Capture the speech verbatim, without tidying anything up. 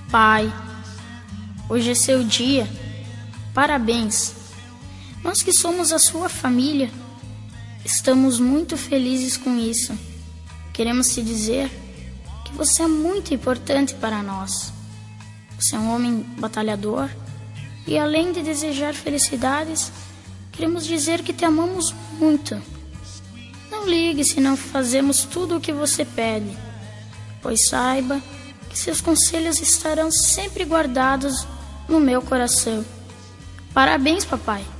Pai, hoje é seu dia. Parabéns. Nós que somos a sua família, estamos muito felizes com isso. Queremos te dizer que você é muito importante para nós. Você é um homem batalhador e, além de desejar felicidades, queremos dizer que te amamos muito. Não ligue se não fazemos tudo o que você pede, pois saiba que seus conselhos estarão sempre guardados no meu coração. Parabéns, papai!